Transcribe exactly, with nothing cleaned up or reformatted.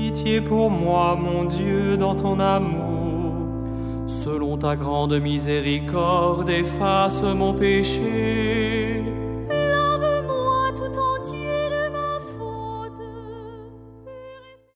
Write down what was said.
pitié pour moi, mon Dieu, dans ton amour. Selon ta grande miséricorde, efface mon péché.